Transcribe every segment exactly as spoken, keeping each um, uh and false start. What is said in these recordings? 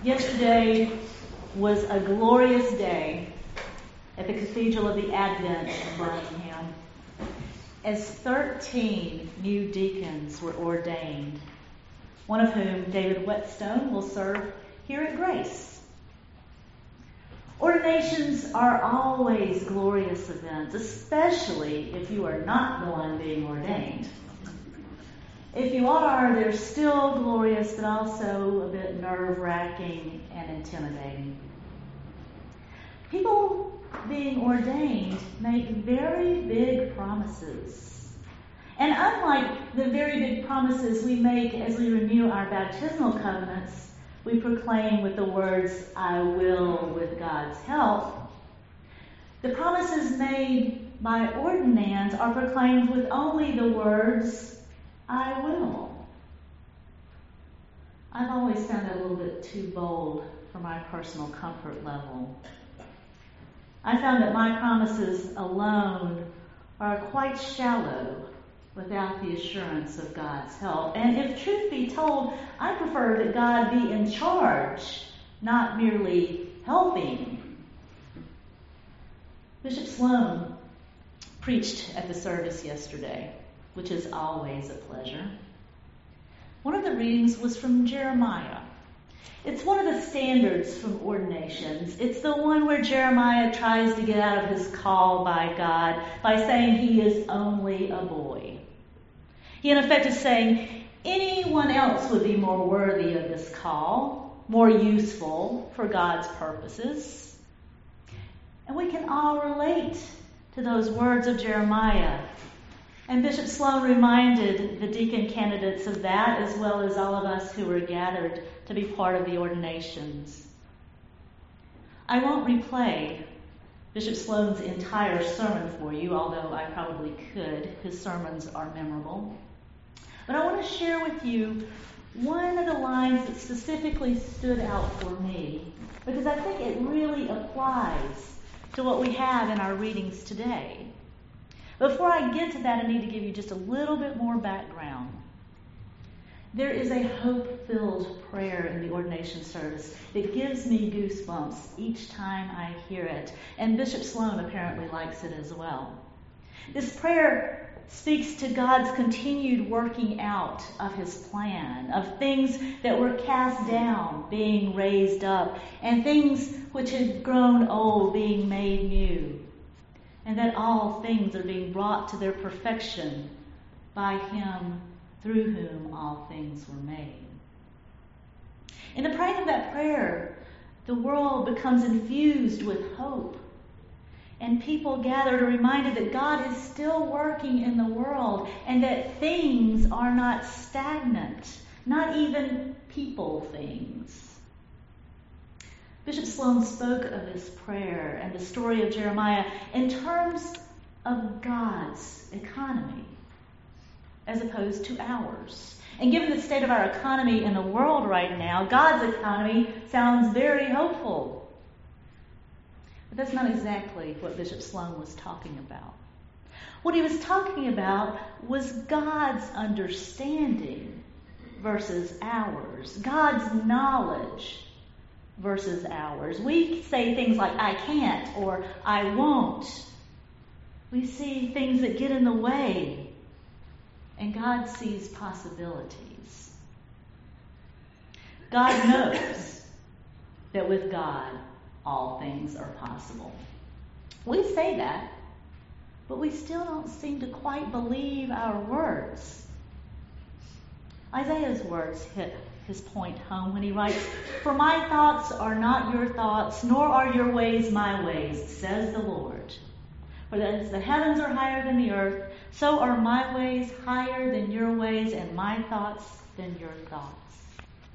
Yesterday was a glorious day at the Cathedral of the Advent in Birmingham, as thirteen new deacons were ordained, one of whom, David Whetstone, will serve here at Grace. Ordinations are always glorious events, especially if you are not the one being ordained. If you are, they're still glorious, but also a bit nerve-wracking and intimidating. People being ordained make very big promises. And unlike the very big promises we make as we renew our baptismal covenants, we proclaim with the words, "I will with God's help," the promises made by ordinands are proclaimed with only the words, "I will." I've always found that a little bit too bold for my personal comfort level. I found that my promises alone are quite shallow without the assurance of God's help. And if truth be told, I prefer that God be in charge, not merely helping. Bishop Sloan preached at the service yesterday, which is always a pleasure. One of the readings was from Jeremiah. It's one of the standards from ordinations. It's the one where Jeremiah tries to get out of his call by God by saying he is only a boy. He in effect is saying anyone else would be more worthy of this call, more useful for God's purposes. And we can all relate to those words of Jeremiah. And Bishop Sloan reminded the deacon candidates of that, as well as all of us who were gathered to be part of the ordinations. I won't replay Bishop Sloan's entire sermon for you, although I probably could. His sermons are memorable. But I want to share with you one of the lines that specifically stood out for me, because I think it really applies to what we have in our readings today. Before I get to that, I need to give you just a little bit more background. There is a hope-filled prayer in the ordination service that gives me goosebumps each time I hear it, and Bishop Sloan apparently likes it as well. This prayer speaks to God's continued working out of His plan, of things that were cast down being raised up, and things which had grown old being made new, and that all things are being brought to their perfection by Him through whom all things were made. In the praying of that prayer, the world becomes infused with hope, and people gathered are reminded that God is still working in the world, and that things are not stagnant, not even people things. Bishop Sloan spoke of this prayer and the story of Jeremiah in terms of God's economy, as opposed to ours. And given the state of our economy in the world right now, God's economy sounds very hopeful. But that's not exactly what Bishop Sloan was talking about. What he was talking about was God's understanding versus ours, God's knowledge versus ours. We say things like, "I can't," or "I won't." We see things that get in the way, and God sees possibilities. God knows that with God, all things are possible. We say that, but we still don't seem to quite believe our words. Isaiah's words hit his point home when he writes, "For my thoughts are not your thoughts, nor are your ways my ways, says the Lord. For as the heavens are higher than the earth, so are my ways higher than your ways, and my thoughts than your thoughts."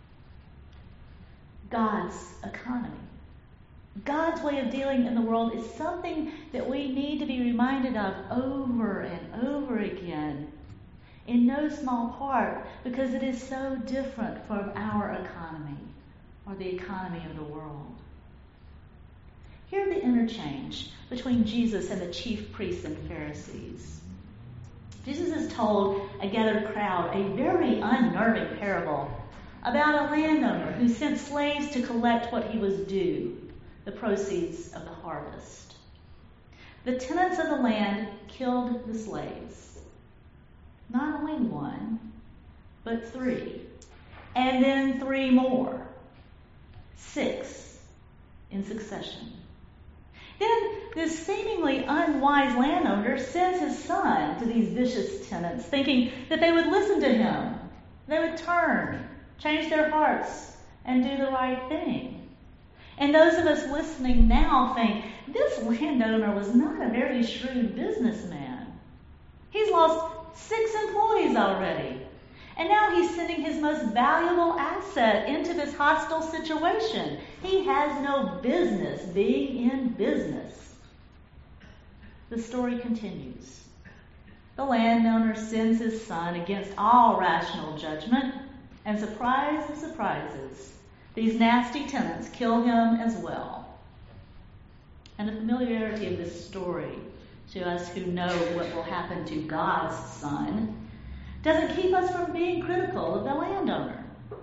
God's economy, God's way of dealing in the world is something that we need to be reminded of over and over again, in no small part because it is so different from our economy or the economy of the world. Hear the interchange between Jesus and the chief priests and Pharisees. Jesus has told a gathered crowd a very unnerving parable about a landowner who sent slaves to collect what he was due, the proceeds of the harvest. The tenants of the land killed the slaves. Not only one, but three. And then three more. Six in succession. Then this seemingly unwise landowner sends his son to these vicious tenants, thinking that they would listen to him. They would turn, change their hearts, and do the right thing. And those of us listening now think, this landowner was not a very shrewd businessman. He's lost six employees already. And now he's sending his most valuable asset into this hostile situation. He has no business being in business. The story continues. The landowner sends his son against all rational judgment, and surprise of surprises, these nasty tenants kill him as well. And the familiarity of this story to us who know what will happen to God's son doesn't keep us from being critical of the landowner.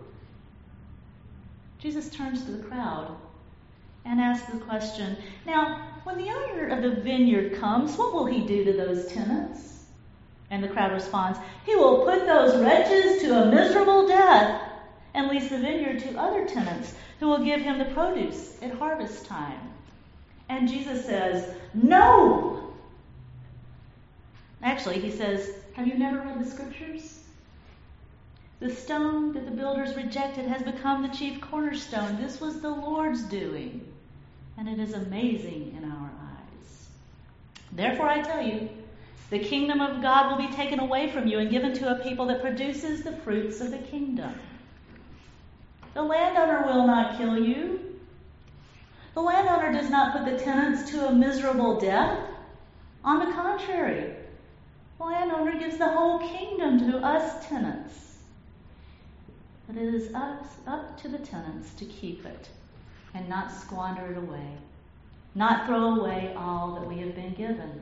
Jesus turns to the crowd and asks the question, now, when the owner of the vineyard comes, what will he do to those tenants? And the crowd responds, he will put those wretches to a miserable death and lease the vineyard to other tenants who will give him the produce at harvest time. And Jesus says, no! Actually, he says, have you never read the scriptures? The stone that the builders rejected has become the chief cornerstone. This was the Lord's doing, and it is amazing in our eyes. Therefore, I tell you, the kingdom of God will be taken away from you and given to a people that produces the fruits of the kingdom. The landowner will not kill you. The landowner does not put the tenants to a miserable death. On the contrary, the landowner gives the whole kingdom to us tenants. But it is us, up to the tenants to keep it and not squander it away, not throw away all that we have been given.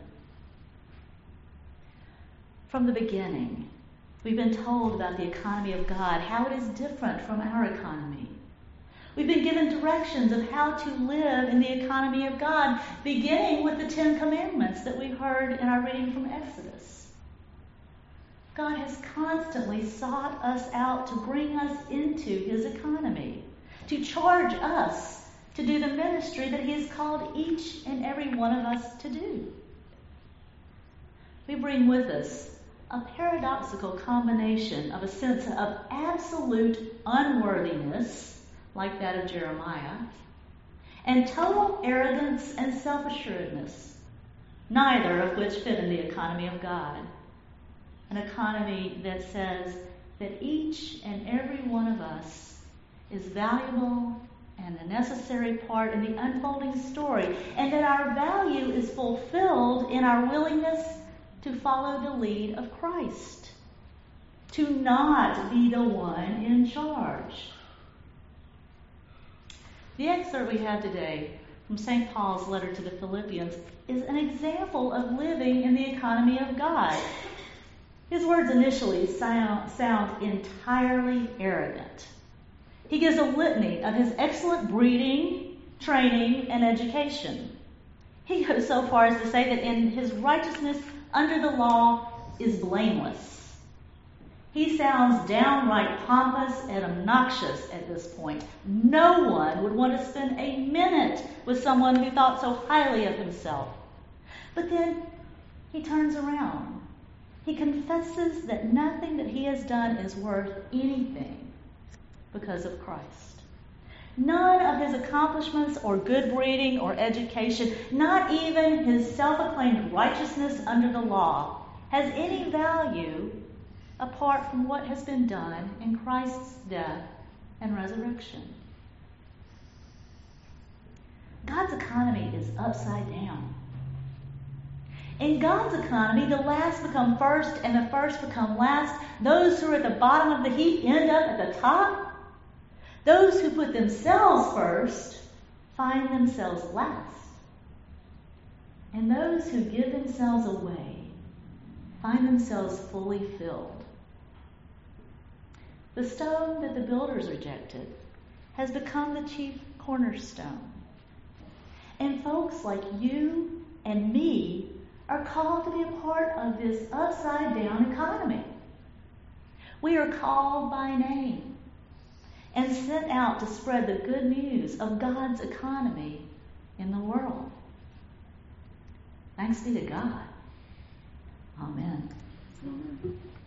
From the beginning, we've been told about the economy of God, how it is different from our economy. We've been given directions of how to live in the economy of God, beginning with the Ten Commandments that we heard in our reading from Exodus. God has constantly sought us out to bring us into his economy, to charge us to do the ministry that he has called each and every one of us to do. We bring with us a paradoxical combination of a sense of absolute unworthiness, like that of Jeremiah, and total arrogance and self-assuredness, neither of which fit in the economy of God. An economy that says that each and every one of us is valuable and a necessary part in the unfolding story, and that our value is fulfilled in our willingness to follow the lead of Christ, to not be the one in charge. The excerpt we have today from Saint Paul's letter to the Philippians is an example of living in the economy of God. His words initially sound, sound entirely arrogant. He gives a litany of his excellent breeding, training, and education. He goes so far as to say that in his righteousness under the law is blameless. He sounds downright pompous and obnoxious at this point. No one would want to spend a minute with someone who thought so highly of himself. But then he turns around. He confesses that nothing that he has done is worth anything because of Christ. None of his accomplishments or good breeding or education, not even his self-acclaimed righteousness under the law, has any value apart from what has been done in Christ's death and resurrection. God's economy is upside down. In God's economy, the last become first and the first become last. Those who are at the bottom of the heap end up at the top. Those who put themselves first find themselves last. And those who give themselves away find themselves fully filled. the stone that the builders rejected, has become the chief cornerstone. And folks like you and me are called to be a part of this upside-down economy. We are called by name and sent out to spread the good news of God's economy in the world. Thanks be to God. Amen. Amen.